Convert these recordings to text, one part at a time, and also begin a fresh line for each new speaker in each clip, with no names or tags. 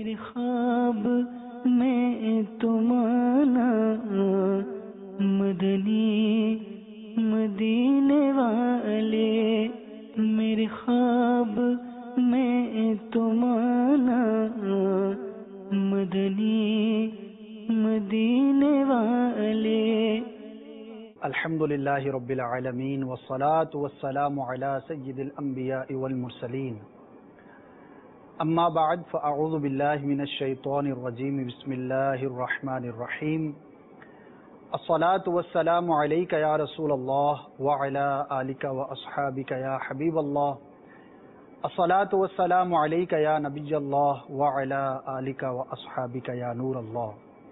میرے خواب میں تمہارا مدنی مدینے والے، میرے خواب میں تمہارا مدنی مدینے والے۔
الحمدللہ رب العالمین والصلاة والسلام علی سید الانبیاء والمرسلین، اما بعد فاعوذ باللہ من الشیطان الرجیم، بسم اللہ الرحمن الرحیم۔ الصلاة والسلام علیک یا رسول اللہ وعلی آلک واصحابک یا حبیب اللہ، الصلاة والسلام علیک یا نبی اللہ وعلی آلک واصحابک یا نور اللہ۔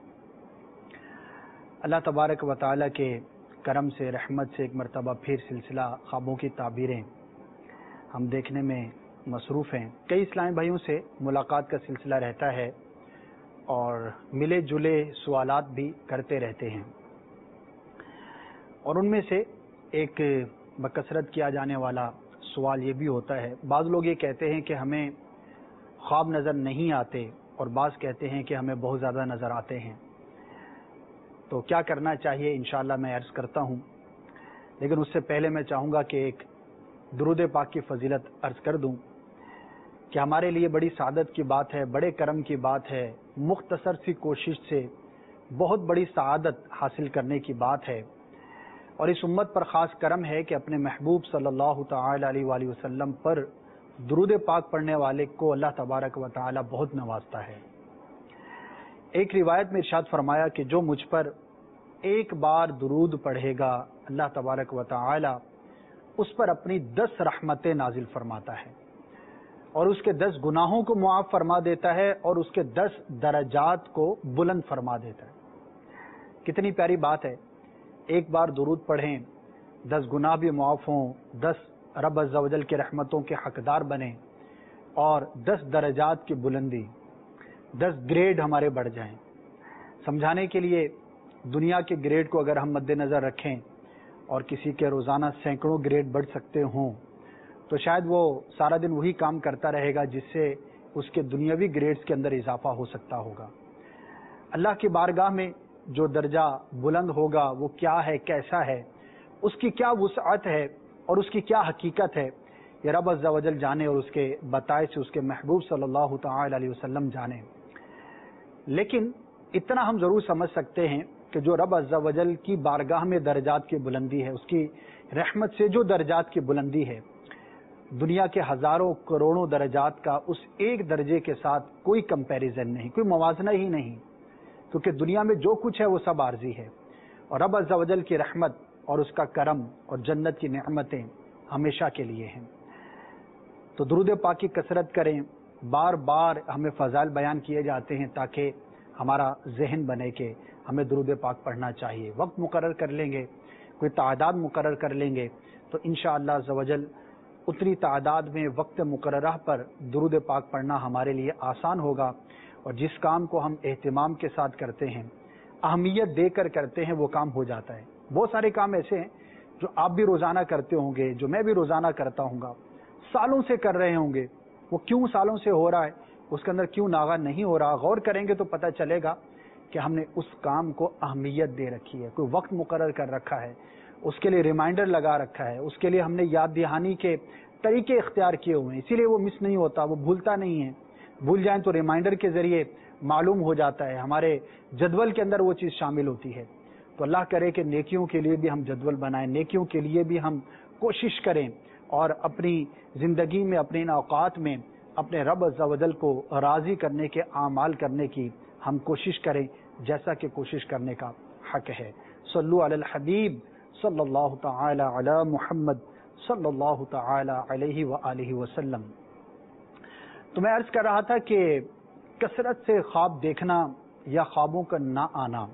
اللہ تبارک و تعالیٰ کے کرم سے، رحمت سے ایک مرتبہ پھر سلسلہ خوابوں کی تعبیریں ہم دیکھنے میں مصروف ہیں۔ کئی اسلامی بھائیوں سے ملاقات کا سلسلہ رہتا ہے اور ملے جلے سوالات بھی کرتے رہتے ہیں، اور ان میں سے ایک بکثرت کیا جانے والا سوال یہ بھی ہوتا ہے، بعض لوگ یہ کہتے ہیں کہ ہمیں خواب نظر نہیں آتے، اور بعض کہتے ہیں کہ ہمیں بہت زیادہ نظر آتے ہیں، تو کیا کرنا چاہیے؟ انشاءاللہ میں عرض کرتا ہوں، لیکن اس سے پہلے میں چاہوں گا کہ ایک درود پاک کی فضیلت عرض کر دوں کہ ہمارے لیے بڑی سعادت کی بات ہے، بڑے کرم کی بات ہے، مختصر سی کوشش سے بہت بڑی سعادت حاصل کرنے کی بات ہے، اور اس امت پر خاص کرم ہے کہ اپنے محبوب صلی اللہ تعالی علیہ وآلہ وسلم پر درود پاک پڑھنے والے کو اللہ تبارک و تعالی بہت نوازتا ہے۔ ایک روایت میں ارشاد فرمایا کہ جو مجھ پر ایک بار درود پڑھے گا، اللہ تبارک و تعالی اس پر اپنی 10 رحمتیں نازل فرماتا ہے، اور اس کے 10 گناہوں کو معاف فرما دیتا ہے، اور اس کے 10 درجات کو بلند فرما دیتا ہے۔ کتنی پیاری بات ہے، ایک بار درود پڑھیں، 10 گناہ بھی معاف ہوں، 10 رب عز و جل کے رحمتوں کے حقدار بنیں، اور 10 درجات کی بلندی، 10 گریڈ ہمارے بڑھ جائیں۔ سمجھانے کے لیے دنیا کے گریڈ کو اگر ہم مد نظر رکھیں اور کسی کے روزانہ سینکڑوں گریڈ بڑھ سکتے ہوں، تو شاید وہ سارا دن وہی کام کرتا رہے گا جس سے اس کے دنیاوی گریڈز کے اندر اضافہ ہو سکتا ہوگا۔ اللہ کی بارگاہ میں جو درجہ بلند ہوگا وہ کیا ہے، کیسا ہے، اس کی کیا وسعت ہے اور اس کی کیا حقیقت ہے، یہ رب عز و جل جانے، اور اس کے بتائے سے اس کے محبوب صلی اللہ تعالی علیہ وسلم جانے۔ لیکن اتنا ہم ضرور سمجھ سکتے ہیں کہ جو رب عز و جل کی بارگاہ میں درجات کی بلندی ہے، اس کی رحمت سے جو درجات کی بلندی ہے، دنیا کے ہزاروں کروڑوں درجات کا اس ایک درجے کے ساتھ کوئی کمپیریزن نہیں، کوئی موازنہ ہی نہیں، کیونکہ دنیا میں جو کچھ ہے وہ سب عارضی ہے، اور رب عز و جل کی رحمت اور اس کا کرم اور جنت کی نعمتیں ہمیشہ کے لیے ہیں۔ تو درود پاک کی کثرت کریں، بار بار ہمیں فضائل بیان کیے جاتے ہیں تاکہ ہمارا ذہن بنے کہ ہمیں درود پاک پڑھنا چاہیے۔ وقت مقرر کر لیں گے، کوئی تعداد مقرر کر لیں گے، تو انشاءاللہ عز و جل اتنی تعداد میں وقت مقررہ پر درود پاک پڑھنا ہمارے لیے آسان ہوگا، اور جس کام کو ہم اہتمام کے ساتھ کرتے ہیں، اہمیت دے کر کرتے ہیں، وہ کام ہو جاتا ہے۔ بہت سارے کام ایسے ہیں جو آپ بھی روزانہ کرتے ہوں گے، جو میں بھی روزانہ کرتا ہوں گا، سالوں سے کر رہے ہوں گے، وہ کیوں سالوں سے ہو رہا ہے، اس کے اندر کیوں ناغہ نہیں ہو رہا، غور کریں گے تو پتہ چلے گا کہ ہم نے اس کام کو اہمیت دے رکھی ہے، کوئی وقت مقرر کر رکھا ہے، اس کے لیے ریمائنڈر لگا رکھا ہے، اس کے لیے ہم نے یاد دہانی کے طریقے اختیار کیے ہوئے ہیں، اسی لیے وہ مس نہیں ہوتا، وہ بھولتا نہیں ہے۔ بھول جائیں تو ریمائنڈر کے ذریعے معلوم ہو جاتا ہے، ہمارے جدول کے اندر وہ چیز شامل ہوتی ہے۔ تو اللہ کرے کہ نیکیوں کے لیے بھی ہم جدول بنائیں، نیکیوں کے لیے بھی ہم کوشش کریں، اور اپنی زندگی میں، اپنے ان اوقات میں اپنے رب عز و جل کو راضی کرنے کے اعمال کرنے کی ہم کوشش کریں، جیسا کہ کوشش کرنے کا حق ہے۔ صلو علی الحبیب صلی اللہ تعالی علی محمد صلی اللہ تعالی علیہ وآلہ وسلم۔ تو میں عرض کر رہا تھا کہ کثرت سے خواب دیکھنا یا خوابوں کا نہ آنا،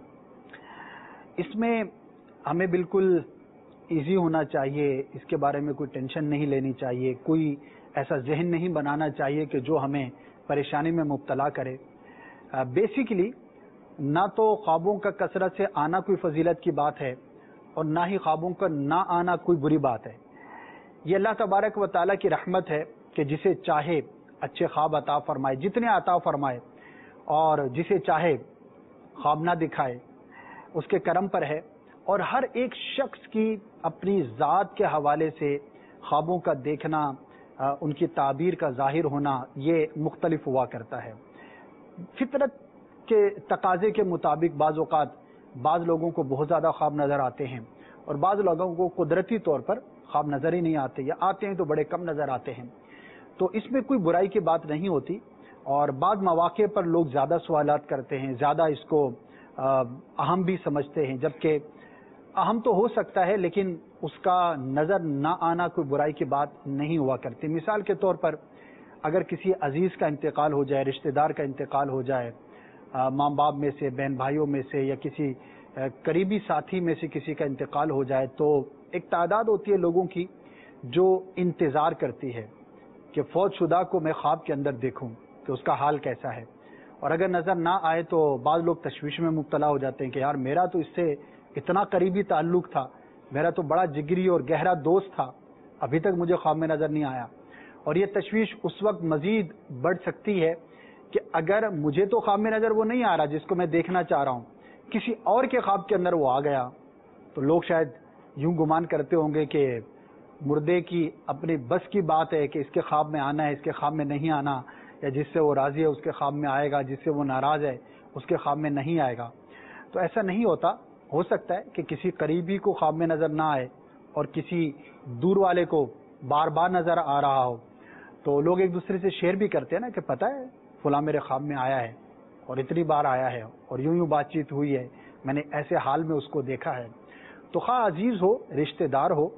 اس میں ہمیں بالکل ایزی ہونا چاہیے، اس کے بارے میں کوئی ٹینشن نہیں لینی چاہیے، کوئی ایسا ذہن نہیں بنانا چاہیے کہ جو ہمیں پریشانی میں مبتلا کرے۔ بیسیکلی نہ تو خوابوں کا کثرت سے آنا کوئی فضیلت کی بات ہے، اور نہ ہی خوابوں کا نہ آنا کوئی بری بات ہے۔ یہ اللہ تبارک و تعالیٰ کی رحمت ہے کہ جسے چاہے اچھے خواب عطا فرمائے، جتنے عطا فرمائے، اور جسے چاہے خواب نہ دکھائے، اس کے کرم پر ہے. اور ہر ایک شخص کی اپنی ذات کے حوالے سے خوابوں کا دیکھنا، ان کی تعبیر کا ظاہر ہونا، یہ مختلف ہوا کرتا ہے. فطرت کے تقاضے کے مطابق بعض اوقات بعض لوگوں کو بہت زیادہ خواب نظر آتے ہیں اور بعض لوگوں کو قدرتی طور پر خواب نظر ہی نہیں آتے، یا آتے ہیں تو بڑے کم نظر آتے ہیں. تو اس میں کوئی برائی کی بات نہیں ہوتی، اور بعض مواقع پر لوگ زیادہ سوالات کرتے ہیں، زیادہ اس کو اہم بھی سمجھتے ہیں، جبکہ اہم تو ہو سکتا ہے لیکن اس کا نظر نہ آنا کوئی برائی کی بات نہیں ہوا کرتی. مثال کے طور پر اگر کسی عزیز کا انتقال ہو جائے، رشتہ دار کا انتقال ہو جائے، ماں باپ میں سے، بہن بھائیوں میں سے، یا کسی قریبی ساتھی میں سے کسی کا انتقال ہو جائے، تو ایک تعداد ہوتی ہے لوگوں کی جو انتظار کرتی ہے کہ فوت شدہ کو میں خواب کے اندر دیکھوں کہ اس کا حال کیسا ہے. اور اگر نظر نہ آئے تو بعض لوگ تشویش میں مبتلا ہو جاتے ہیں کہ یار میرا تو اس سے اتنا قریبی تعلق تھا، میرا تو بڑا جگری اور گہرا دوست تھا، ابھی تک مجھے خواب میں نظر نہیں آیا. اور یہ تشویش اس وقت مزید بڑھ سکتی ہے کہ اگر مجھے تو خواب میں نظر وہ نہیں آ رہا جس کو میں دیکھنا چاہ رہا ہوں، کسی اور کے خواب کے اندر وہ آ گیا، تو لوگ شاید یوں گمان کرتے ہوں گے کہ مردے کی اپنی بس کی بات ہے کہ اس کے خواب میں آنا ہے، اس کے خواب میں نہیں آنا، یا جس سے وہ راضی ہے اس کے خواب میں آئے گا، جس سے وہ ناراض ہے اس کے خواب میں نہیں آئے گا. تو ایسا نہیں ہوتا. ہو سکتا ہے کہ کسی قریبی کو خواب میں نظر نہ آئے اور کسی دور والے کو بار بار نظر آ رہا ہو، تو لوگ ایک دوسرے سے شیئر بھی کرتے ہیں نا کہ پتہ ہے فلاں میرے خواب میں آیا ہے اور اتنی بار آیا ہے اور یوں بات چیت ہوئی ہے، میں نے ایسے حال میں اس کو دیکھا ہے. تو خواہ عزیز ہو، رشتہ دار ہو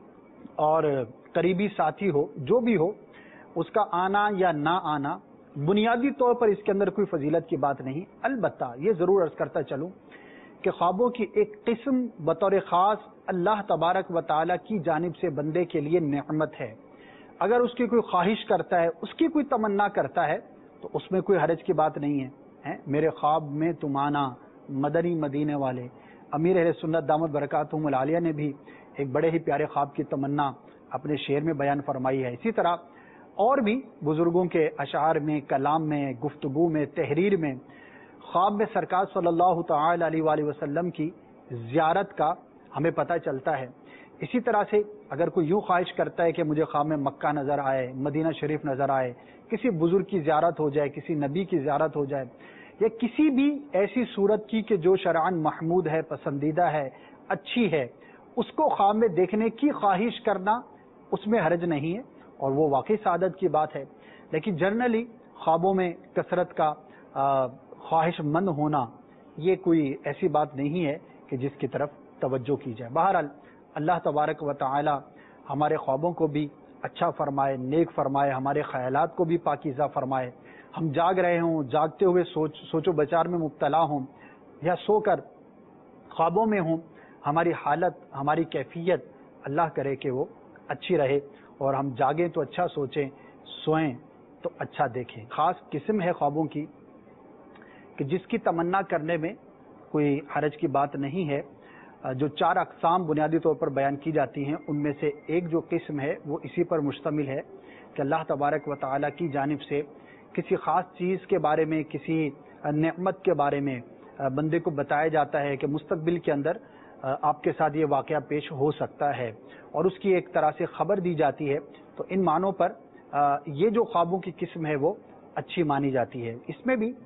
اور قریبی ساتھی ہو، جو بھی ہو، اس کا آنا یا نہ آنا بنیادی طور پر اس کے اندر کوئی فضیلت کی بات نہیں. البتہ یہ ضرور عرض کرتا چلوں کہ خوابوں کی ایک قسم بطور خاص اللہ تبارک و تعالی کی جانب سے بندے کے لیے نعمت ہے. اگر اس کی کوئی خواہش کرتا ہے، اس کی کوئی تمنا کرتا ہے، تو اس میں کوئی حرج کی بات نہیں ہے. میرے خواب میں تم آنا، مدنی مدینے والے امیر اہل سنت دامت برکاتہم العالیہ نے بھی ایک بڑے ہی پیارے خواب کی تمنا اپنے شعر میں بیان فرمائی ہے. اسی طرح اور بھی بزرگوں کے اشعار میں، کلام میں، گفتگو میں، تحریر میں خواب میں سرکار صلی اللہ تعالی علیہ وآلہ وسلم کی زیارت کا ہمیں پتہ چلتا ہے. اسی طرح سے اگر کوئی یوں خواہش کرتا ہے کہ مجھے خواب میں مکہ نظر آئے، مدینہ شریف نظر آئے، کسی بزرگ کی زیارت ہو جائے، کسی نبی کی زیارت ہو جائے، یا کسی بھی ایسی صورت کی کہ جو شرعاً محمود ہے، پسندیدہ ہے، اچھی ہے، اس کو خواب میں دیکھنے کی خواہش کرنا اس میں حرج نہیں ہے اور وہ واقعی سعادت کی بات ہے. لیکن جنرلی خوابوں میں کثرت کا خواہش مند ہونا یہ کوئی ایسی بات نہیں ہے کہ جس کی طرف توجہ کی جائے. بہرحال اللہ تبارک و تعالی ہمارے خوابوں کو بھی اچھا فرمائے، نیک فرمائے، ہمارے خیالات کو بھی پاکیزہ فرمائے. ہم جاگ رہے ہوں، جاگتے ہوئے سوچ و بچار میں مبتلا ہوں، یا سو کر خوابوں میں ہوں، ہماری حالت، ہماری کیفیت اللہ کرے کہ وہ اچھی رہے، اور ہم جاگیں تو اچھا سوچیں، سوئیں تو اچھا دیکھیں. خاص قسم ہے خوابوں کی کہ جس کی تمنا کرنے میں کوئی حرج کی بات نہیں ہے. جو 4 اقسام بنیادی طور پر بیان کی جاتی ہیں، ان میں سے ایک جو قسم ہے وہ اسی پر مشتمل ہے کہ اللہ تبارک و تعالیٰ کی جانب سے کسی خاص چیز کے بارے میں، کسی نعمت کے بارے میں بندے کو بتایا جاتا ہے کہ مستقبل کے اندر آپ کے ساتھ یہ واقعہ پیش ہو سکتا ہے، اور اس کی ایک طرح سے خبر دی جاتی ہے. تو ان معنوں پر یہ جو خوابوں کی قسم ہے وہ اچھی مانی جاتی ہے. اس میں بھی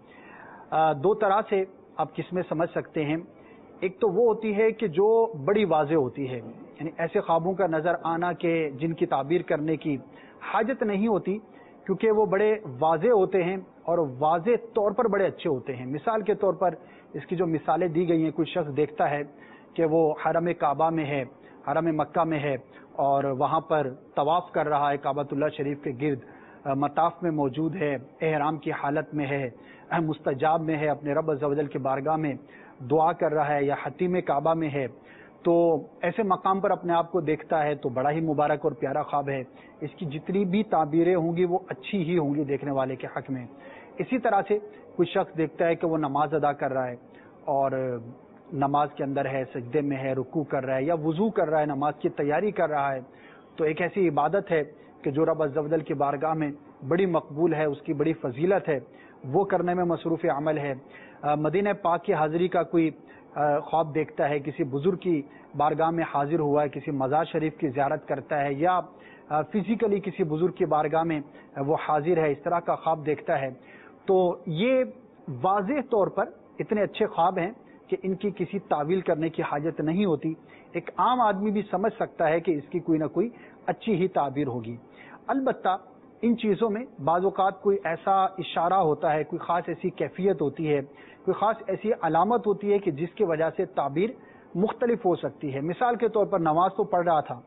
2 طرح سے آپ قسمیں سمجھ سکتے ہیں. ایک تو وہ ہوتی ہے کہ جو بڑی واضح ہوتی ہے، یعنی ایسے خوابوں کا نظر آنا کہ جن کی تعبیر کرنے کی حاجت نہیں ہوتی، کیونکہ وہ بڑے واضح ہوتے ہیں اور واضح طور پر بڑے اچھے ہوتے ہیں. مثال کے طور پر اس کی جو مثالیں دی گئی ہیں، کوئی شخص دیکھتا ہے کہ وہ حرم کعبہ میں ہے، حرم مکہ میں ہے، اور وہاں پر طواف کر رہا ہے کعبۃ اللہ شریف کے گرد، مطاف میں موجود ہے، احرام کی حالت میں ہے، مستجاب میں ہے، اپنے رب عز و جل کی بارگاہ میں دعا کر رہا ہے، یا حتیم کعبہ میں ہے، تو ایسے مقام پر اپنے آپ کو دیکھتا ہے تو بڑا ہی مبارک اور پیارا خواب ہے. اس کی جتنی بھی تعبیریں ہوں گی وہ اچھی ہی ہوں گی دیکھنے والے کے حق میں. اسی طرح سے کوئی شخص دیکھتا ہے کہ وہ نماز ادا کر رہا ہے اور نماز کے اندر ہے، سجدے میں ہے، رکوع کر رہا ہے، یا وضو کر رہا ہے، نماز کی تیاری کر رہا ہے، تو ایک ایسی عبادت ہے کہ جو رب عز و جل کی بارگاہ میں بڑی مقبول ہے، اس کی بڑی فضیلت ہے، وہ کرنے میں مصروف عمل ہے. مدینہ پاک کی حاضری کا کوئی خواب دیکھتا ہے, کسی بزرگ کی بارگاہ میں حاضر ہوا ہے, کسی مزار شریف کی زیارت کرتا ہے, یا فزیکلی کسی بزرگ کی بارگاہ میں وہ حاضر ہے, اس طرح کا خواب دیکھتا ہے, تو یہ واضح طور پر اتنے اچھے خواب ہیں کہ ان کی کسی تعویل کرنے کی حاجت نہیں ہوتی. ایک عام آدمی بھی سمجھ سکتا ہے کہ اس کی کوئی نہ کوئی اچھی ہی تعبیر ہوگی. البتہ ان چیزوں میں بعض اوقات کوئی ایسا اشارہ ہوتا ہے, کوئی خاص ایسی کیفیت ہوتی ہے, کوئی خاص ایسی علامت ہوتی ہے کہ جس کی وجہ سے تعبیر مختلف ہو سکتی ہے. مثال کے طور پر نماز تو پڑھ رہا تھا,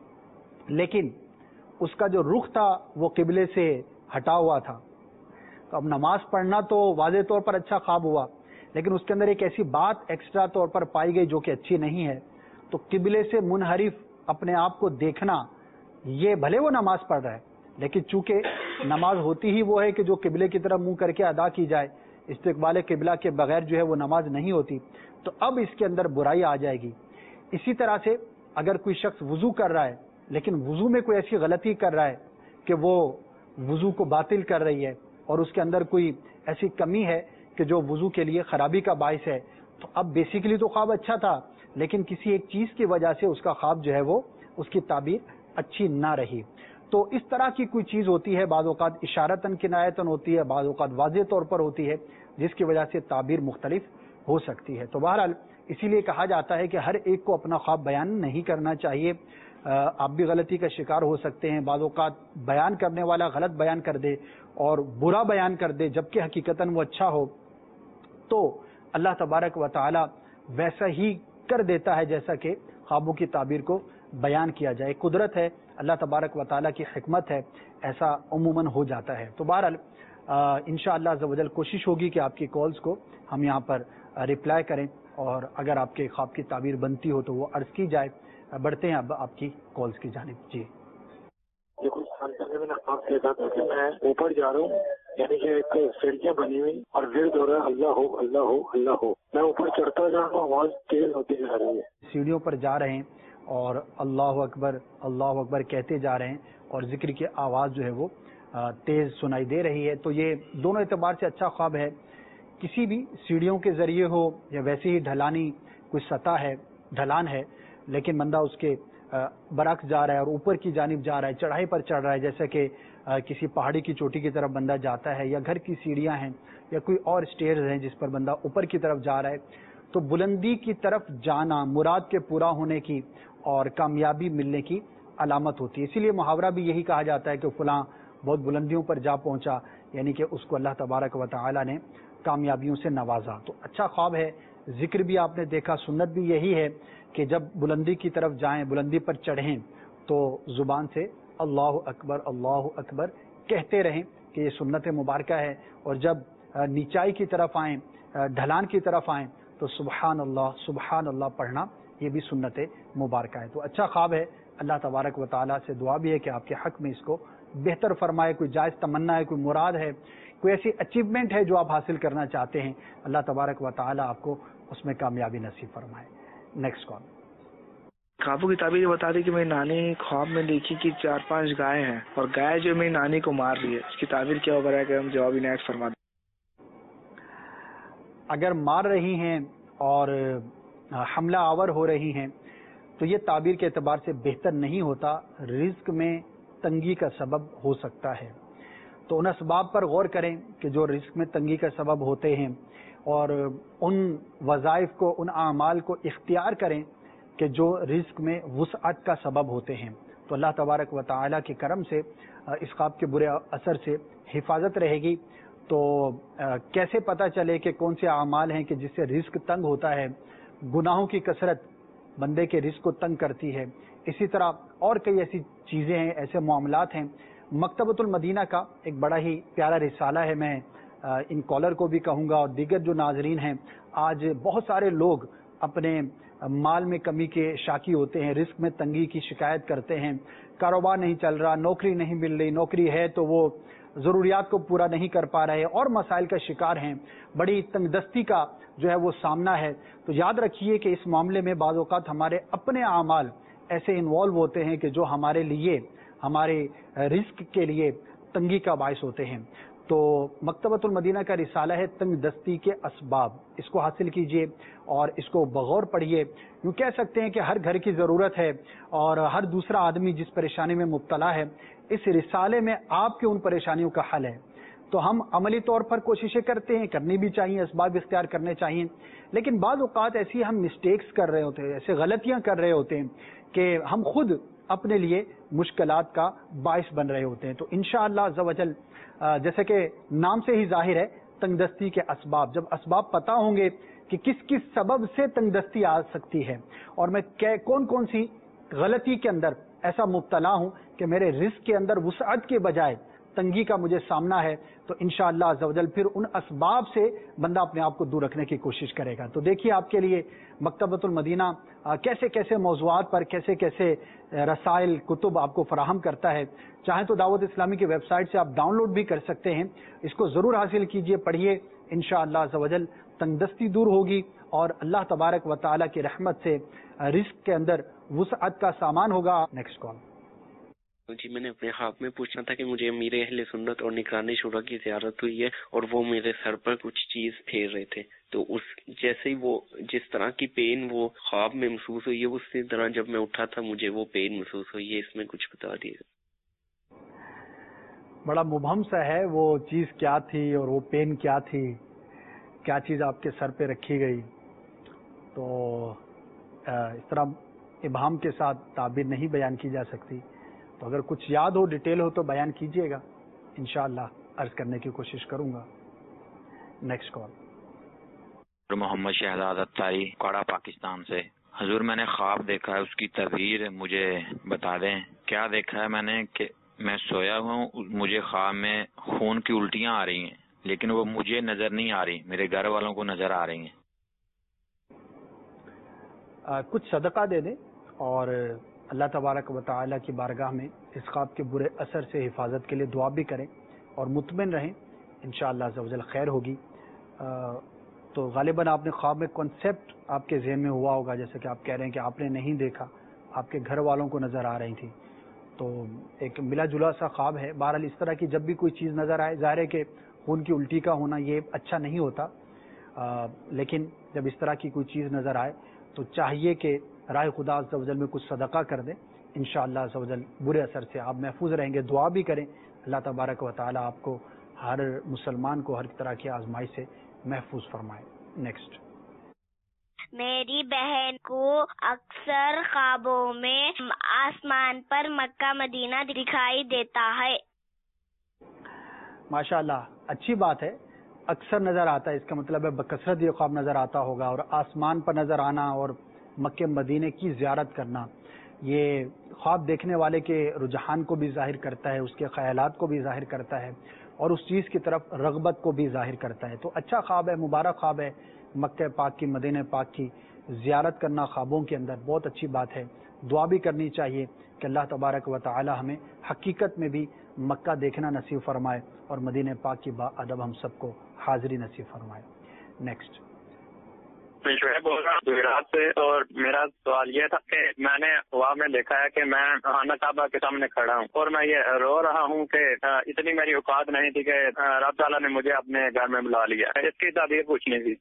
لیکن اس کا جو رخ تھا وہ قبلے سے ہٹا ہوا تھا. تو اب نماز پڑھنا تو واضح طور پر اچھا خواب ہوا, لیکن اس کے اندر ایک ایسی بات ایکسٹرا طور پر پائی گئی جو کہ اچھی نہیں ہے. تو قبلے سے منحرف اپنے آپ کو دیکھنا, یہ بھلے وہ نماز پڑھ رہا ہے, لیکن چونکہ نماز ہوتی ہی وہ ہے کہ جو قبلے کی طرف منہ کر کے ادا کی جائے, استقبال قبلہ کے بغیر جو ہے وہ نماز نہیں ہوتی, تو اب اس کے اندر برائی آ جائے گی. اسی طرح سے اگر کوئی شخص وضو کر رہا ہے لیکن وضو میں کوئی ایسی غلطی کر رہا ہے کہ وہ وضو کو باطل کر رہی ہے اور اس کے اندر کوئی ایسی کمی ہے کہ جو وضو کے لیے خرابی کا باعث ہے, تو اب بیسیکلی تو خواب اچھا تھا, لیکن کسی ایک چیز کی وجہ سے اس کا خواب جو ہے وہ اس کی تعبیر اچھی نہ رہی. تو اس طرح کی کوئی چیز ہوتی ہے, بعض اوقات اشارتاً کنایتاً ہوتی ہے, بعض اوقات واضح طور پر ہوتی ہے, جس کی وجہ سے تعبیر مختلف ہو سکتی ہے. تو بہرحال اسی لیے کہا جاتا ہے کہ ہر ایک کو اپنا خواب بیان نہیں کرنا چاہیے. آپ بھی غلطی کا شکار ہو سکتے ہیں. بعض اوقات بیان کرنے والا غلط بیان کر دے اور برا بیان کر دے, جبکہ حقیقتاً وہ اچھا ہو, تو اللہ تبارک و تعالی ویسا ہی کر دیتا ہے جیسا کہ خوابوں کی تعبیر کو بیان کیا جائے. قدرت ہے, اللہ تبارک و تعالیٰ کی حکمت ہے, ایسا عموماً ہو جاتا ہے. تو بہرحال انشاءاللہ عز و جل کوشش ہوگی کہ آپ کی کالز کو ہم یہاں پر رپلائی کریں, اور اگر آپ کے خواب کی تعبیر بنتی ہو تو وہ عرض کی جائے. بڑھتے ہیں اب آپ کی کالز کی جانب. جی
کچھ سال پہلے میں نے خواب دیکھا تھا کہ میں اوپر جا رہا ہوں, یعنی کہ ایک سڑکیاں بنی ہوئی اور ورد ہو رہا ہے اللہ ہو اللہ ہو اللہ ہو. میں اوپر چڑھتا جا رہا ہوں, آواز تیز ہوتی جا رہی ہے.
سیڑھیوں پر جا رہے ہیں اور اللہ اکبر کہتے جا رہے ہیں, اور ذکر کی آواز جو ہے وہ تیز سنائی دے رہی ہے. تو یہ دونوں اعتبار سے اچھا خواب ہے. کسی بھی سیڑھیوں کے ذریعے ہو یا ویسے ہی ڈھلانی کوئی سطح ہے, ڈھلان ہے, لیکن بندہ اس کے برعکس جا رہا ہے اور اوپر کی جانب جا رہا ہے, چڑھائی پر چڑھ رہا ہے, جیسے کہ کسی پہاڑی کی چوٹی کی طرف بندہ جاتا ہے, یا گھر کی سیڑھیاں ہیں, یا کوئی اور اسٹیئرز ہیں جس پر بندہ اوپر کی طرف جا رہا ہے. تو بلندی کی طرف جانا مراد کے پورا ہونے کی اور کامیابی ملنے کی علامت ہوتی ہے. اسی لیے محاورہ بھی یہی کہا جاتا ہے کہ فلاں بہت بلندیوں پر جا پہنچا, یعنی کہ اس کو اللہ تبارک و تعالی نے کامیابیوں سے نوازا. تو اچھا خواب ہے. ذکر بھی آپ نے دیکھا, سنت بھی یہی ہے کہ جب بلندی کی طرف جائیں, بلندی پر چڑھیں, تو زبان سے اللہ اکبر کہتے رہیں کہ یہ سنت مبارکہ ہے. اور جب نیچائی کی طرف آئیں, ڈھلان کی طرف آئیں, تو سبحان اللہ پڑھنا یہ بھی سنت مبارکہ ہے. تو اچھا خواب ہے. اللہ تبارک و تعالیٰ سے دعا بھی ہے کہ آپ کے حق میں اس کو بہتر فرمائے. کوئی جائز تمنا ہے, کوئی مراد ہے, کوئی ایسی اچیومنٹ ہے جو آپ حاصل کرنا چاہتے ہیں, اللہ تبارک و تعالیٰ آپ کو اس میں کامیابی نصیب فرمائے. Next call.
خوابوں کی تعبیر بتا رہی کہ میری نانی خواب میں دیکھی کہ 4-5 گائے ہیں, اور گائے جو میری نانی کو مار رہی ہے. اس کی تعبیر کیا ہوگا کہ ہم جوابی نہایت فرما دیں.
اگر مار رہی ہیں اور حملہ آور ہو رہی ہیں تو یہ تعبیر کے اعتبار سے بہتر نہیں ہوتا, رزق میں تنگی کا سبب ہو سکتا ہے. تو ان اسباب پر غور کریں کہ جو رزق میں تنگی کا سبب ہوتے ہیں, اور ان وظائف کو, ان اعمال کو اختیار کریں کہ جو رزق میں وسعت کا سبب ہوتے ہیں. تو اللہ تبارک و تعالیٰ کے کرم سے اس خواب کے برے اثر سے حفاظت رہے گی. تو کیسے پتہ چلے کہ کون سے اعمال ہیں کہ جس سے رزق تنگ ہوتا ہے؟ گناہوں کی کثرت بندے کے رزق کو تنگ کرتی ہے. اسی طرح اور کئی ایسی چیزیں ہیں, ایسے معاملات ہیں. مکتبۃ المدینہ کا ایک بڑا ہی پیارا رسالہ ہے. میں ان کالر کو بھی کہوں گا اور دیگر جو ناظرین ہیں, آج بہت سارے لوگ اپنے مال میں کمی کے شاکی ہوتے ہیں, رزق میں تنگی کی شکایت کرتے ہیں, کاروبار نہیں چل رہا, نوکری نہیں مل رہی, نوکری ہے تو وہ ضروریات کو پورا نہیں کر پا رہے, اور مسائل کا شکار ہیں, بڑی تنگ دستی کا جو ہے وہ سامنا ہے. تو یاد رکھیے کہ اس معاملے میں بعض اوقات ہمارے اپنے اعمال ایسے انوالو ہوتے ہیں کہ جو ہمارے لیے, ہمارے رزق کے لیے تنگی کا باعث ہوتے ہیں. تو مکتبۃ المدینہ کا رسالہ ہے تنگ دستی کے اسباب، اس کو حاصل کیجئے اور اس کو بغور پڑھیے. یوں کہہ سکتے ہیں کہ ہر گھر کی ضرورت ہے اور ہر دوسرا آدمی جس پریشانی میں مبتلا ہے، اس رسالے میں آپ کے ان پریشانیوں کا حل ہے. تو ہم عملی طور پر کوششیں کرتے ہیں، کرنی بھی چاہیے، اسباب اختیار کرنے چاہیے، لیکن بعض اوقات ایسی ہم مسٹیکس کر رہے ہوتے ہیں، ایسے غلطیاں کر رہے ہوتے ہیں کہ ہم خود اپنے لیے مشکلات کا باعث بن رہے ہوتے ہیں. تو انشاءاللہ عز و جل جیسے کہ نام سے ہی ظاہر ہے تنگ دستی کے اسباب، جب اسباب پتہ ہوں گے کہ کس کس سبب سے تنگ دستی آ سکتی ہے اور میں کون کون سی غلطی کے اندر ایسا مبتلا ہوں کہ میرے رزق کے اندر وسعت کے بجائے تنگی کا مجھے سامنا ہے، تو انشاءاللہ عز و جل پھر ان اسباب سے بندہ اپنے آپ کو دور رکھنے کی کوشش کرے گا. تو دیکھیے آپ کے لیے مکتبۃ المدینہ کیسے کیسے موضوعات پر کیسے کیسے رسائل کتب آپ کو فراہم کرتا ہے. چاہیں تو دعوت اسلامی کی ویب سائٹ سے آپ ڈاؤن لوڈ بھی کر سکتے ہیں، اس کو ضرور حاصل کیجئے، پڑھیے، انشاءاللہ عز و جل تنگ دستی دور ہوگی اور اللہ تبارک و تعالیٰ کی رحمت سے رزق کے اندر وسعت کا سامان ہوگا. Next call.
جی میں نے اپنے خواب میں پوچھنا تھا کہ مجھے امیر اہل سنت اور نگرانی شورا کی زیارت ہوئی ہے اور وہ میرے سر پر کچھ چیز پھیر رہے تھے، تو اس جیسے ہی وہ جس طرح کی پین وہ خواب میں محسوس ہوئی ہے اسی طرح جب میں اٹھا تھا مجھے وہ پین محسوس ہوئی ہے. اس میں کچھ بتا دیجیے.
بڑا مبہم سا ہے وہ چیز کیا تھی اور وہ پین کیا تھی، کیا چیز آپ کے سر پہ رکھی گئی، تو اس طرح ابہام کے ساتھ تعبیر نہیں بیان کی جا سکتی. تو اگر کچھ یاد ہو، ڈیٹیل ہو تو بیان کیجئے گا، انشاءاللہ عرض کرنے کی کوشش کروں گا. Next call.
محمد شہزاد اتاری، کوڑا پاکستان سے. حضور میں نے خواب دیکھا ہے، اس کی تعبیر مجھے بتا دیں. کیا دیکھا ہے میں نے کہ میں سویا ہوں، مجھے خواب میں خون کی الٹیاں آ رہی ہیں لیکن وہ مجھے نظر نہیں آ رہی، میرے گھر والوں کو نظر آ رہی ہیں.
کچھ صدقہ دے دیں اور اللہ تبارک و تعالیٰ کی بارگاہ میں اس خواب کے برے اثر سے حفاظت کے لیے دعا بھی کریں اور مطمئن رہیں، انشاءاللہ عز و جل خیر ہوگی. تو غالباً آپ نے خواب میں کنسیپٹ آپ کے ذہن میں ہوا ہوگا، جیسے کہ آپ کہہ رہے ہیں کہ آپ نے نہیں دیکھا، آپ کے گھر والوں کو نظر آ رہی تھی، تو ایک ملا جلا سا خواب ہے. بہرحال اس طرح کی جب بھی کوئی چیز نظر آئے، ظاہر ہے کہ خون کی الٹی کا ہونا یہ اچھا نہیں ہوتا، لیکن جب اس طرح کی کوئی چیز نظر آئے تو چاہیے کہ راہ خدا عز و جل میں کچھ صدقہ کر دیں، انشاءاللہ عز و جل برے اثر سے آپ محفوظ رہیں گے. دعا بھی کریں، اللہ تبارک و تعالیٰ آپ کو، ہر مسلمان کو ہر طرح کی آزمائش سے محفوظ فرمائے. نیکسٹ.
میری بہن کو اکثر خوابوں میں آسمان پر مکہ مدینہ دکھائی دیتا ہے.
ماشاءاللہ، اچھی بات ہے، اکثر نظر آتا ہے، اس کا مطلب ہے بکثرت یہ خواب نظر آتا ہوگا. اور آسمان پر نظر آنا اور مکہ مدینے کی زیارت کرنا یہ خواب دیکھنے والے کے رجحان کو بھی ظاہر کرتا ہے، اس کے خیالات کو بھی ظاہر کرتا ہے اور اس چیز کی طرف رغبت کو بھی ظاہر کرتا ہے. تو اچھا خواب ہے، مبارک خواب ہے، مکہ پاک کی، مدینہ پاک کی زیارت کرنا خوابوں کے اندر بہت اچھی بات ہے. دعا بھی کرنی چاہیے کہ اللہ تبارک و تعالی ہمیں حقیقت میں بھی مکہ دیکھنا نصیب فرمائے اور مدینہ پاک کی با ادب ہم سب کو حاضری نصیب فرمائے. نیکسٹ.
میں شعیب بول رہا ہوں گجرات سے، اور میرا سوال یہ تھا کہ میں نے خواب میں دیکھا ہے کہ میں خانہ کعبہ کے سامنے کھڑا ہوں اور میں یہ رو رہا ہوں کہ اتنی میری اوقات نہیں تھی کہ رب تعالیٰ نے مجھے اپنے گھر میں بلا لیا. اس کی تعبیر پوچھنی تھی.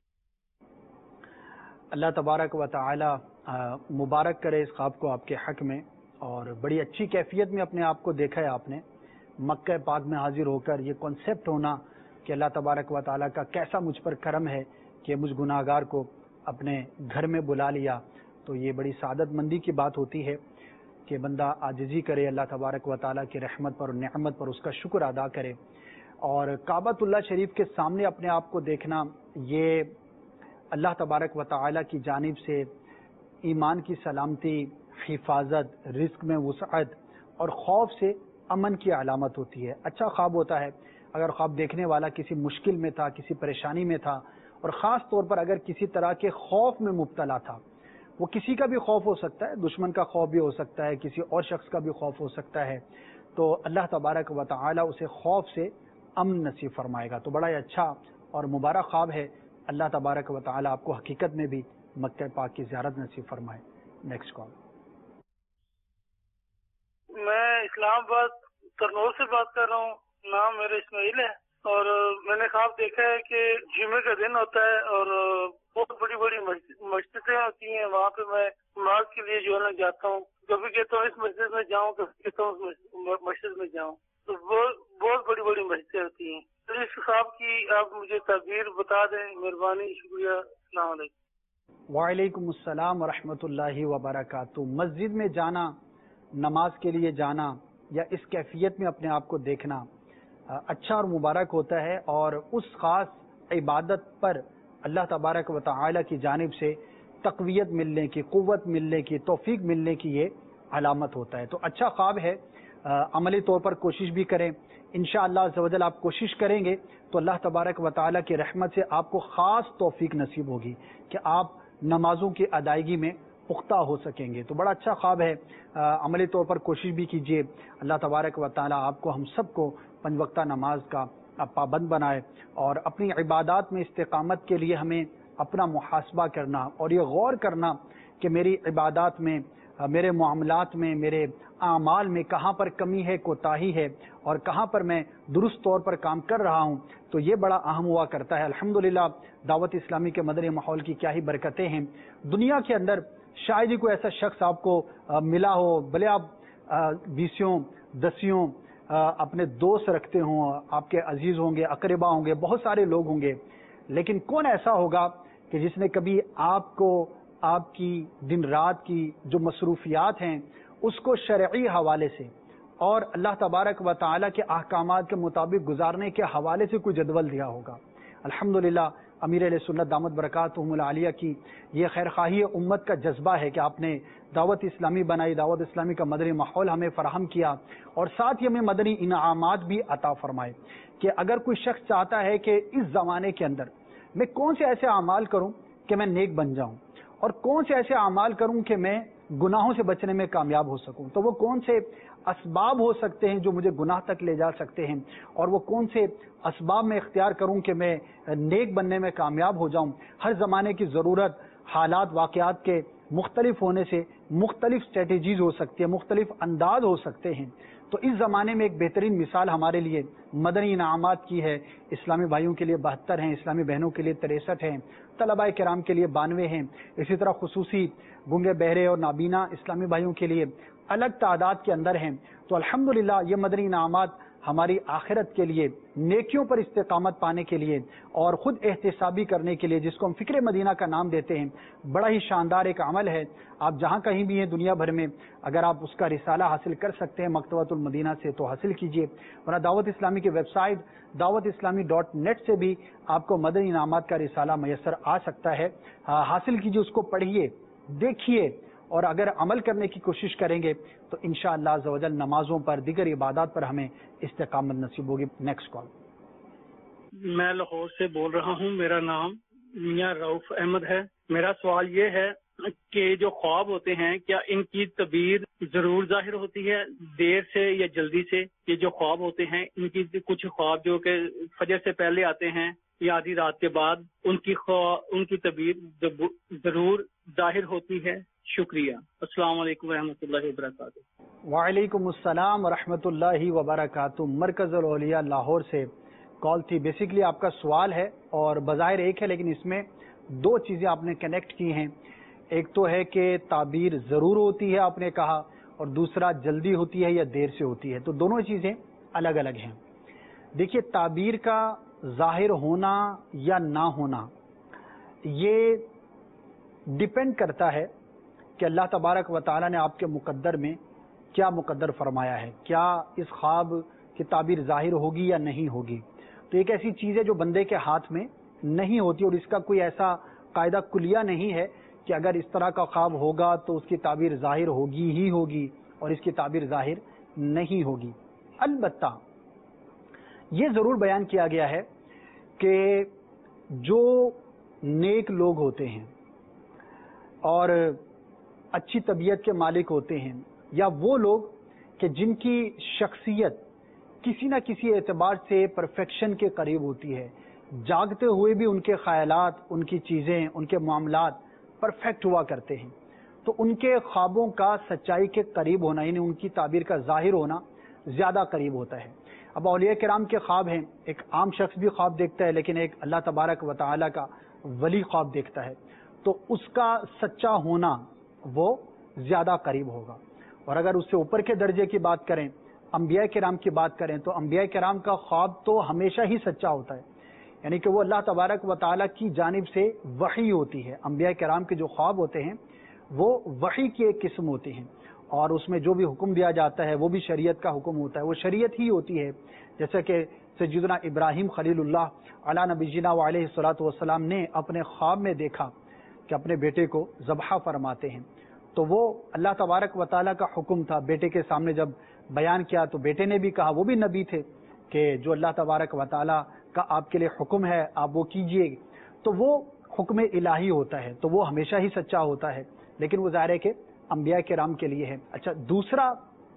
اللہ تبارک و تعالی مبارک کرے اس خواب کو آپ کے حق میں، اور بڑی اچھی کیفیت میں اپنے آپ کو دیکھا ہے آپ نے مکہ پاک میں حاضر ہو کر. یہ کنسیپٹ ہونا کہ اللہ تبارک و تعالی کا کیسا مجھ پر کرم ہے کہ مجھ گناہگار کو اپنے گھر میں بلا لیا، تو یہ بڑی سعادت مندی کی بات ہوتی ہے کہ بندہ عاجزی کرے اللہ تبارک و تعالیٰ کی رحمت پر اور نعمت پر، اس کا شکر ادا کرے. اور کعبۃ اللہ شریف کے سامنے اپنے آپ کو دیکھنا یہ اللہ تبارک و تعالیٰ کی جانب سے ایمان کی سلامتی، حفاظت، رزق میں وسعت اور خوف سے امن کی علامت ہوتی ہے. اچھا خواب ہوتا ہے اگر خواب دیکھنے والا کسی مشکل میں تھا، کسی پریشانی میں تھا، اور خاص طور پر اگر کسی طرح کے خوف میں مبتلا تھا. وہ کسی کا بھی خوف ہو سکتا ہے، دشمن کا خوف بھی ہو سکتا ہے، کسی اور شخص کا بھی خوف ہو سکتا ہے، تو اللہ تبارک و تعالی اسے خوف سے امن نصیب فرمائے گا. تو بڑا ہی اچھا اور مبارک خواب ہے. اللہ تبارک و تعالی آپ کو حقیقت میں بھی مکہ پاک کی زیارت نصیب فرمائے. Next call.
میں اسلام آباد کرنول سے بات کر رہا ہوں. نام میرا اسماعیل ہے اور میں نے خواب دیکھا ہے کہ جمعے کا دن ہوتا ہے اور بہت بڑی بڑی مسجدیں ہوتی ہیں، وہاں پہ میں نماز کے لیے جو ہے نا جاتا ہوں، کبھی کہتا ہوں اس مسجد میں جاؤں، کبھی کہتا ہوں اس مسجد میں جاؤں، تو بہت بڑی بڑی مسجدیں ہوتی ہیں۔ تو اس خواب کی آپ مجھے تعبیر بتا دیں، مہربانی، شکریہ، السلام علیکم۔
وعلیکم السلام ورحمۃ اللہ وبرکاتہ۔ مسجد میں جانا، نماز کے لیے جانا یا اس کیفیت میں اپنے آپ کو دیکھنا اچھا اور مبارک ہوتا ہے، اور اس خاص عبادت پر اللہ تبارک و تعالی کی جانب سے تقویت ملنے کی، قوت ملنے کی، توفیق ملنے کی یہ علامت ہوتا ہے۔ تو اچھا خواب ہے، عملی طور پر کوشش بھی کریں، انشاءاللہ عز و جل آپ کوشش کریں گے تو اللہ تبارک و تعالی کی رحمت سے آپ کو خاص توفیق نصیب ہوگی کہ آپ نمازوں کی ادائیگی میں پختہ ہو سکیں گے۔ تو بڑا اچھا خواب ہے، عملی طور پر کوشش بھی کیجیے۔ اللہ تبارک و تعالی آپ کو، ہم سب کو 5 وقتہ نماز کا پابند بنائے، اور اپنی عبادات میں استقامت کے لیے ہمیں اپنا محاسبہ کرنا اور یہ غور کرنا کہ میری عبادات میں، میرے معاملات میں، میرے اعمال میں کہاں پر کمی ہے، کوتاہی ہے، اور کہاں پر میں درست طور پر کام کر رہا ہوں، تو یہ بڑا اہم ہوا کرتا ہے۔ الحمدللہ دعوت اسلامی کے مدنی ماحول کی کیا ہی برکتیں ہیں۔ دنیا کے اندر شاید ہی کوئی ایسا شخص آپ کو ملا ہو، بھلے آپ 20 10 اپنے دوست رکھتے ہوں، آپ کے عزیز ہوں گے، اقربا ہوں گے، بہت سارے لوگ ہوں گے، لیکن کون ایسا ہوگا کہ جس نے کبھی آپ کو، آپ کی دن رات کی جو مصروفیات ہیں اس کو شرعی حوالے سے اور اللہ تبارک و تعالی کے احکامات کے مطابق گزارنے کے حوالے سے کوئی جدول دیا ہوگا۔ الحمدللہ امیر علیہ سنت دامت برکاتہم العالیہ کی یہ خیرخواہی امت کا جذبہ ہے کہ آپ نے دعوت اسلامی بنائی، دعوت اسلامی کا مدنی ماحول ہمیں فراہم کیا، اور ساتھ ہی ہمیں مدنی انعامات بھی عطا فرمائے کہ اگر کوئی شخص چاہتا ہے کہ اس زمانے کے اندر میں کون سے ایسے اعمال کروں کہ میں نیک بن جاؤں، اور کون سے ایسے اعمال کروں کہ میں گناہوں سے بچنے میں کامیاب ہو سکوں، تو وہ کون سے اسباب ہو سکتے ہیں جو مجھے گناہ تک لے جا سکتے ہیں، اور وہ کون سے اسباب میں اختیار کروں کہ میں نیک بننے میں کامیاب ہو جاؤں۔ ہر زمانے کی ضرورت، حالات، واقعات کے مختلف ہونے سے مختلف اسٹریٹجیز ہو سکتی ہیں، مختلف انداز ہو سکتے ہیں۔ تو اس زمانے میں ایک بہترین مثال ہمارے لیے مدنی انعامات کی ہے۔ اسلامی بھائیوں کے لیے 72 ہیں، اسلامی بہنوں کے لیے 63 ہیں، طلباء کرام کے لیے 92 ہیں، اسی طرح خصوصی گنگے بہرے اور نابینا اسلامی بھائیوں کے لیے الگ تعداد کے اندر ہیں۔ تو الحمدللہ یہ مدنی انعامات ہماری آخرت کے لیے، نیکیوں پر استقامت پانے کے لیے اور خود احتسابی کرنے کے لیے، جس کو ہم فکر مدینہ کا نام دیتے ہیں، بڑا ہی شاندار ایک عمل ہے۔ آپ جہاں کہیں بھی ہیں دنیا بھر میں، اگر آپ اس کا رسالہ حاصل کر سکتے ہیں مکتبۃ المدینہ سے تو حاصل کیجیے، ورنہ دعوت اسلامی کی ویب سائٹ dawatIslami.net سے بھی آپ کو مدنی انعامات کا رسالہ میسر آ سکتا ہے۔ حاصل کیجیے، اس کو پڑھیے، دیکھیے، اور اگر عمل کرنے کی کوشش کریں گے تو انشاءاللہ عز و جل نمازوں پر، دیگر عبادات پر ہمیں استقامت نصیب ہوگی۔ Next call.
میں لاہور سے بول رہا ہوں، میرا نام میاں رؤف احمد ہے۔ میرا سوال یہ ہے کہ جو خواب ہوتے ہیں کیا ان کی تعبیر ضرور ظاہر ہوتی ہے دیر سے یا جلدی سے؟ یہ جو خواب ہوتے ہیں، ان کی کچھ خواب جو کہ فجر سے پہلے آتے ہیں یا آدھی رات کے بعد، ان کی تعبیر ضرور ظاہر ہوتی ہے؟ شکریہ، السلام علیکم ورحمۃ اللہ وبرکاتہ۔
وعلیکم السلام ورحمۃ اللہ وبرکاتہ۔ مرکز الاولیاء لاہور سے کال تھی۔ بیسیکلی آپ کا سوال ہے اور بظاہر ایک ہے، لیکن اس میں 2 چیزیں آپ نے کنیکٹ کی ہیں۔ ایک تو ہے کہ تعبیر ضرور ہوتی ہے آپ نے کہا، اور دوسرا جلدی ہوتی ہے یا دیر سے ہوتی ہے، تو دونوں چیزیں الگ الگ ہیں۔ دیکھیے، تعبیر کا ظاہر ہونا یا نہ ہونا یہ ڈیپینڈ کرتا ہے کہ اللہ تبارک و تعالی نے آپ کے مقدر میں کیا مقدر فرمایا ہے، کیا اس خواب کی تعبیر ظاہر ہوگی یا نہیں ہوگی۔ تو ایک ایسی چیز ہے جو بندے کے ہاتھ میں نہیں ہوتی، اور اس کا کوئی ایسا قاعدہ کلیہ نہیں ہے کہ اگر اس طرح کا خواب ہوگا تو اس کی تعبیر ظاہر ہوگی ہی ہوگی اور اس کی تعبیر ظاہر نہیں ہوگی۔ البتہ یہ ضرور بیان کیا گیا ہے کہ جو نیک لوگ ہوتے ہیں اور اچھی طبیعت کے مالک ہوتے ہیں، یا وہ لوگ کہ جن کی شخصیت کسی نہ کسی اعتبار سے پرفیکشن کے قریب ہوتی ہے، جاگتے ہوئے بھی ان کے خیالات، ان کی چیزیں، ان کے معاملات پرفیکٹ ہوا کرتے ہیں، تو ان کے خوابوں کا سچائی کے قریب ہونا، یعنی ان کی تعبیر کا ظاہر ہونا زیادہ قریب ہوتا ہے۔ اب اولیاء کرام کے خواب ہیں، ایک عام شخص بھی خواب دیکھتا ہے، لیکن ایک اللہ تبارک و تعالی کا ولی خواب دیکھتا ہے، تو اس کا سچا ہونا وہ زیادہ قریب ہوگا. اور اگر اس سے اوپر کے درجے کی بات کریں، انبیاء کرام کی بات کریں، تو انبیاء کرام کا خواب تو ہمیشہ ہی سچا ہوتا ہے، یعنی کہ وہ اللہ تبارک و تعالی کی جانب سے وحی ہوتی ہے. انبیاء کرام کے جو خواب ہوتے ہیں وہ وحی کی ایک قسم ہوتی ہیں، اور اس میں جو بھی حکم دیا جاتا ہے وہ بھی شریعت کا حکم ہوتا ہے، وہ شریعت ہی ہوتی ہے. جیسا کہ سیدنا ابراہیم خلیل اللہ علی نبینا علیہ الصلوۃ والسلام نے اپنے خواب میں دیکھا کہ اپنے بیٹے کو ذبح فرماتے ہیں، تو وہ اللہ تبارک و تعالیٰ کا حکم تھا. بیٹے کے سامنے جب بیان کیا تو بیٹے نے بھی کہا، وہ بھی نبی تھے، کہ جو اللہ تبارک و تعالیٰ کا آپ کے لیے حکم ہے آپ وہ کیجئے. تو وہ حکم الہی ہوتا ہے، تو وہ ہمیشہ ہی سچا ہوتا ہے، لیکن وہ ظاہر ہے کہ انبیاء کرام کے لیے ہے. اچھا، دوسرا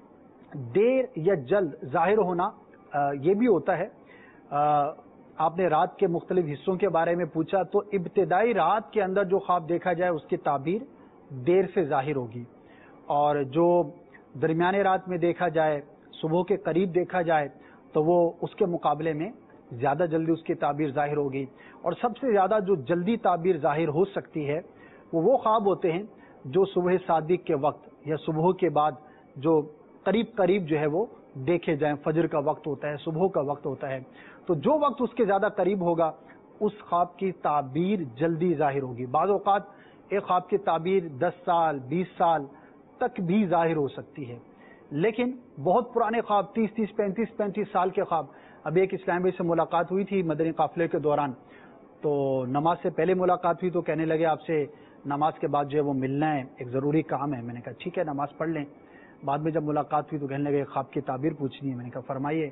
دیر یا جلد ظاہر ہونا یہ بھی ہوتا ہے. آپ نے رات کے مختلف حصوں کے بارے میں پوچھا، تو ابتدائی رات کے اندر جو خواب دیکھا جائے اس کی تعبیر دیر سے ظاہر ہوگی، اور جو درمیانے رات میں دیکھا جائے، صبح کے قریب دیکھا جائے، تو وہ اس کے مقابلے میں زیادہ جلدی اس کی تعبیر ظاہر ہوگی. اور سب سے زیادہ جو جلدی تعبیر ظاہر ہو سکتی ہے وہ خواب ہوتے ہیں جو صبح صادق کے وقت یا صبح کے بعد جو قریب جو ہے وہ دیکھے جائیں. فجر کا وقت ہوتا ہے، صبح کا وقت ہوتا ہے، تو جو وقت اس کے زیادہ قریب ہوگا اس خواب کی تعبیر جلدی ظاہر ہوگی. بعض اوقات ایک خواب کی تعبیر 10 سال 20 سال تک بھی ظاہر ہو سکتی ہے، لیکن بہت پرانے خواب 30 35 سال کے خواب. ابھی ایک اسلام بھائی سے ملاقات ہوئی تھی مدنی قافلے کے دوران، تو نماز سے پہلے ملاقات ہوئی، تو کہنے لگے آپ سے نماز کے بعد جو ہے وہ ملنا ہے، ایک ضروری کام ہے. میں نے کہا ٹھیک ہے نماز پڑھ لیں. بعد میں جب ملاقات ہوئی تو کہنے لگے خواب کی تعبیر پوچھنی ہے. میں نے کہا فرمائیے.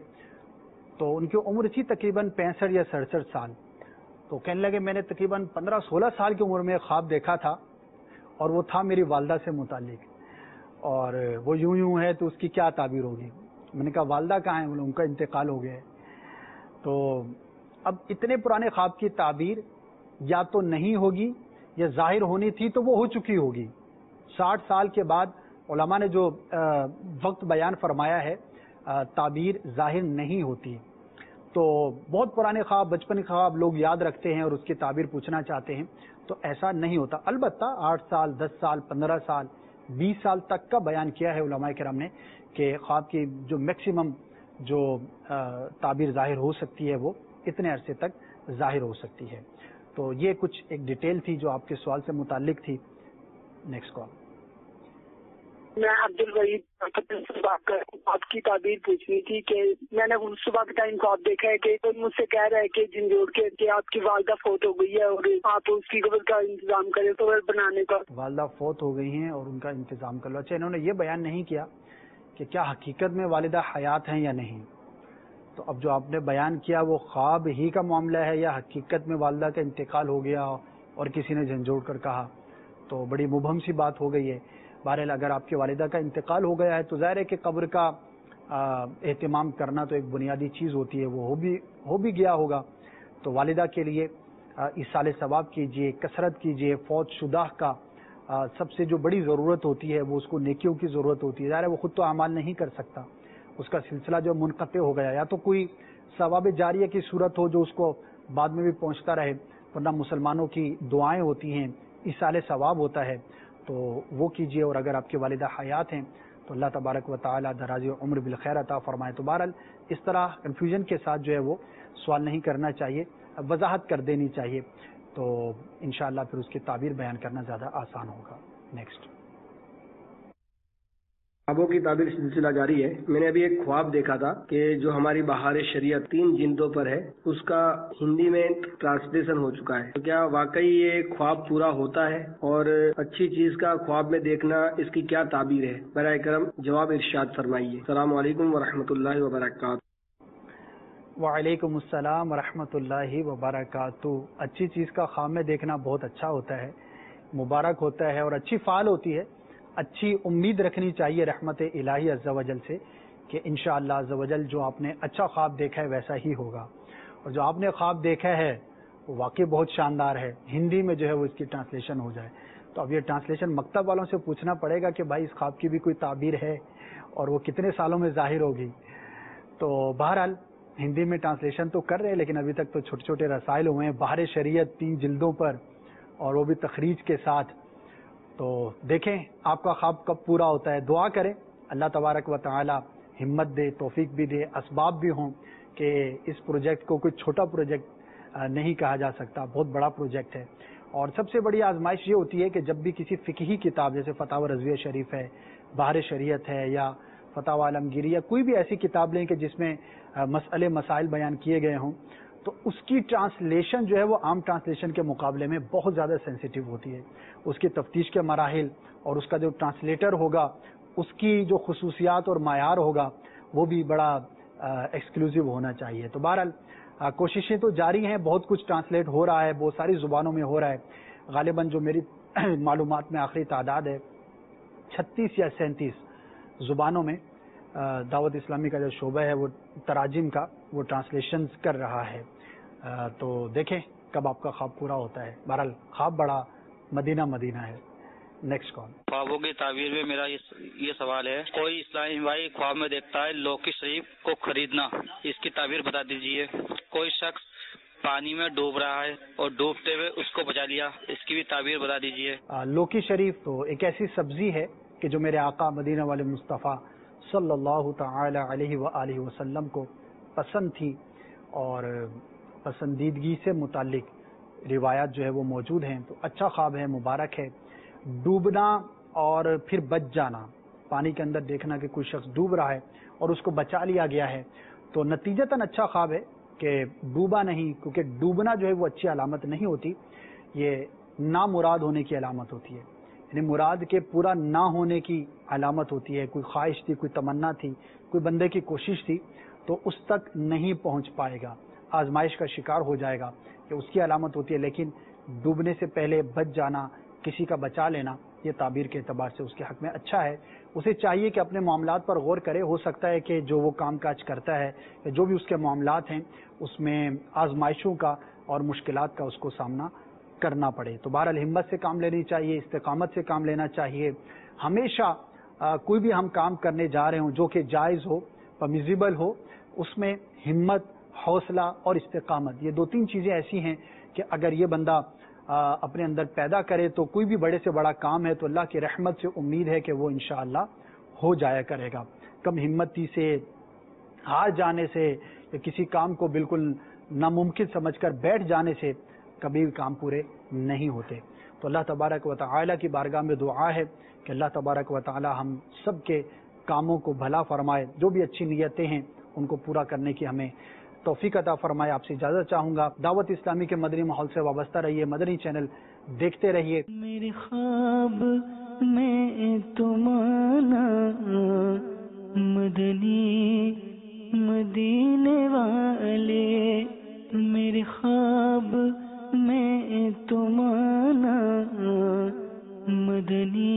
تو ان کی عمر تھی تقریباً 65 یا 67 سال. تو کہنے لگے میں نے تقریباً 15-16 سال کی عمر میں خواب دیکھا تھا، اور وہ تھا میری والدہ سے متعلق، اور وہ یوں ہے تو اس کی کیا تعبیر ہوگی. میں نے کہا والدہ کہاں ہیں؟ ان کا انتقال ہو گیا ہے. تو اب اتنے پرانے خواب کی تعبیر یا تو نہیں ہوگی یا ظاہر ہونی تھی تو وہ ہو چکی ہوگی. 60 سال کے بعد علماء نے جو وقت بیان فرمایا ہے تعبیر ظاہر نہیں ہوتی. تو بہت پرانے خواب، بچپن کے خواب لوگ یاد رکھتے ہیں اور اس کی تعبیر پوچھنا چاہتے ہیں، تو ایسا نہیں ہوتا. البتہ 8 سال 10 سال 15 سال 20 سال تک کا بیان کیا ہے علماء کرام نے کہ خواب کی جو میکسیمم جو تعبیر ظاہر ہو سکتی ہے وہ اتنے عرصے تک ظاہر ہو سکتی ہے. تو یہ کچھ ایک ڈیٹیل تھی جو آپ کے سوال سے متعلق تھی. Next call.
میں عبد الوحید سے بات کر رہا ہوں. آپ کی تعبیر پوچھنی تھی کہ میں نے صبح کے ٹائم خواب دیکھا ہے کہ کوئی مجھ سے کہہ رہا ہے کہ جھنجھوڑ کے کہ آپ کی والدہ فوت ہو گئی ہے اور آپ اس کی قبر کا انتظام کریں تو بنانے کا.
والدہ فوت ہو گئی ہیں اور ان کا انتظام کر لو. اچھا، انہوں نے یہ بیان نہیں کیا کہ کیا حقیقت میں والدہ حیات ہیں یا نہیں. تو اب جو آپ نے بیان کیا وہ خواب ہی کا معاملہ ہے یا حقیقت میں والدہ کا انتقال ہو گیا اور کسی نے جھنجھوڑ کر کہا، تو بڑی مبہم سی بات ہو گئی ہے. بہرحال اگر آپ کی والدہ کا انتقال ہو گیا ہے تو ظاہر ہے کہ قبر کا اہتمام کرنا تو ایک بنیادی چیز ہوتی ہے، وہ ہو بھی گیا ہوگا. تو والدہ کے لیے ایصال ثواب کیجیے، کثرت کیجیے. فوت شدہ کا سب سے جو بڑی ضرورت ہوتی ہے وہ اس کو نیکیوں کی ضرورت ہوتی ہے. ظاہر ہے وہ خود تو اعمال نہیں کر سکتا، اس کا سلسلہ جو منقطع ہو گیا، یا تو کوئی ثواب جاریہ کی صورت ہو جو اس کو بعد میں بھی پہنچتا رہے، ورنہ مسلمانوں کی دعائیں ہوتی ہیں، ایصال ثواب ہوتا ہے، تو وہ کیجیے. اور اگر آپ کی والدہ حیات ہیں تو اللہ تبارک و تعالی دراز عمر بالخیر عطا فرمائے. تو بہرحال اس طرح کنفیوژن کے ساتھ جو ہے وہ سوال نہیں کرنا چاہیے، وضاحت کر دینی چاہیے، تو انشاءاللہ پھر اس کی تعبیر بیان کرنا زیادہ آسان ہوگا. نیکسٹ.
خوابوں کی تعبیر سلسلہ جاری ہے. میں نے ابھی ایک خواب دیکھا تھا کہ جو ہماری بہار شریعت 3 جلدوں پر ہے اس کا ہندی میں ٹرانسلیشن ہو چکا ہے. تو کیا واقعی یہ خواب پورا ہوتا ہے؟ اور اچھی چیز کا خواب میں دیکھنا اس کی کیا تعبیر ہے؟ برائے کرم جواب ارشاد فرمائیے. السلام علیکم ورحمۃ اللہ وبرکاتہ.
وعلیکم السلام ورحمۃ اللہ وبرکاتہ. اچھی چیز کا خواب میں دیکھنا بہت اچھا ہوتا ہے، مبارک ہوتا ہے اور اچھی فعال ہوتی ہے. اچھی امید رکھنی چاہیے رحمت الہی عز و جل سے کہ انشاءاللہ عز و جل جو آپ نے اچھا خواب دیکھا ہے ویسا ہی ہوگا. اور جو آپ نے خواب دیکھا ہے وہ واقعی بہت شاندار ہے. ہندی میں جو ہے وہ اس کی ٹرانسلیشن ہو جائے تو اب یہ ٹرانسلیشن مکتب والوں سے پوچھنا پڑے گا کہ بھائی اس خواب کی بھی کوئی تعبیر ہے اور وہ کتنے سالوں میں ظاہر ہوگی. تو بہرحال ہندی میں ٹرانسلیشن تو کر رہے ہیں، لیکن ابھی تک تو چھوٹے چھوٹے رسائل ہوئے ہیں بہار شریعت 3 جلدوں پر، اور وہ بھی تخریج کے ساتھ. تو دیکھیں آپ کا خواب کب پورا ہوتا ہے. دعا کریں اللہ تبارک و تعالی ہمت دے، توفیق بھی دے، اسباب بھی ہوں کہ اس پروجیکٹ کو کوئی چھوٹا پروجیکٹ نہیں کہا جا سکتا، بہت بڑا پروجیکٹ ہے. اور سب سے بڑی آزمائش یہ ہوتی ہے کہ جب بھی کسی فقہی کتاب جیسے فتاوی رضویہ شریف ہے، بہار شریعت ہے، یا فتاوی عالمگیری، یا کوئی بھی ایسی کتاب لیں کہ جس میں مسئلے مسائل بیان کیے گئے ہوں، تو اس کی ٹرانسلیشن جو ہے وہ عام ٹرانسلیشن کے مقابلے میں بہت زیادہ سینسیٹیو ہوتی ہے. اس کی تفتیش کے مراحل اور اس کا جو ٹرانسلیٹر ہوگا اس کی جو خصوصیات اور معیار ہوگا وہ بھی بڑا ایکسکلوسیو ہونا چاہیے. تو بہرحال کوششیں تو جاری ہیں، بہت کچھ ٹرانسلیٹ ہو رہا ہے، بہت ساری زبانوں میں ہو رہا ہے. غالباً جو میری معلومات میں آخری تعداد ہے 36 یا 37 زبانوں میں دعوت اسلامی کا جو شعبہ ہے وہ تراجم کا وہ ٹرانسلیشنز کر رہا ہے. تو دیکھیں کب آپ کا خواب پورا ہوتا ہے. بہرحال خواب بڑا، مدینہ مدینہ ہے. Next call.
خوابوں کی تعبیر میں میرا یہ سوال ہے، کوئی اسلامی بھائی خواب میں دیکھتا ہے لوکی شریف کو خریدنا، اس کی تعبیر بتا دیجیے. کوئی شخص پانی میں ڈوب رہا ہے اور ڈوبتے ہوئے اس کو بچا لیا، اس کی بھی تعبیر بتا دیجیے.
لوکی شریف تو ایک ایسی سبزی ہے کہ جو میرے آقا مدینہ والے مصطفیٰ صلی اللہ تعالی علیہ وآلہ وسلم کو پسند تھی، اور پسندیدگی سے متعلق روایات جو ہے وہ موجود ہیں. تو اچھا خواب ہے، مبارک ہے. ڈوبنا اور پھر بچ جانا، پانی کے اندر دیکھنا کہ کوئی شخص ڈوب رہا ہے اور اس کو بچا لیا گیا ہے، تو نتیجتاً اچھا خواب ہے کہ ڈوبا نہیں، کیونکہ ڈوبنا جو ہے وہ اچھی علامت نہیں ہوتی، یہ نامراد ہونے کی علامت ہوتی ہے. یعنی مراد کے پورا نہ ہونے کی علامت ہوتی ہے. کوئی خواہش تھی، کوئی تمنا تھی، کوئی بندے کی کوشش تھی، تو اس تک نہیں پہنچ پائے گا، آزمائش کا شکار ہو جائے گا، کہ اس کی علامت ہوتی ہے. لیکن ڈوبنے سے پہلے بچ جانا، کسی کا بچا لینا، یہ تعبیر کے اعتبار سے اس کے حق میں اچھا ہے. اسے چاہیے کہ اپنے معاملات پر غور کرے. ہو سکتا ہے کہ جو وہ کام کاج کرتا ہے یا جو بھی اس کے معاملات ہیں اس میں آزمائشوں کا اور مشکلات کا اس کو سامنا کرنا پڑے. تو بہرحال ہمت سے کام لینی چاہیے، استقامت سے کام لینا چاہیے. ہمیشہ کوئی بھی ہم کام کرنے جا رہے ہوں جو کہ جائز ہو، پرمیزیبل ہو، اس میں ہمت، حوصلہ اور استقامت، یہ 2-3 چیزیں ایسی ہیں کہ اگر یہ بندہ اپنے اندر پیدا کرے تو کوئی بھی بڑے سے بڑا کام ہے تو اللہ کی رحمت سے امید ہے کہ وہ انشاءاللہ ہو جایا کرے گا. کم ہمتی سے، ہار جانے سے، یا کسی کام کو بالکل ناممکن سمجھ کر بیٹھ جانے سے کبھی بھی کام پورے نہیں ہوتے. تو اللہ تبارک و تعالی کی بارگاہ میں دعا ہے کہ اللہ تبارک و تعالی ہم سب کے کاموں کو بھلا فرمائے، جو بھی اچھی نیتیں ہیں ان کو پورا کرنے کی ہمیں توفیق عطا فرمائے. آپ سے اجازت چاہوں گا. دعوت اسلامی کے مدنی ماحول سے وابستہ رہیے، مدنی چینل دیکھتے رہیے.
میرے خواب میں تمہارا مدنی مدینے والے، میرے خواب میں تمہارا مدنی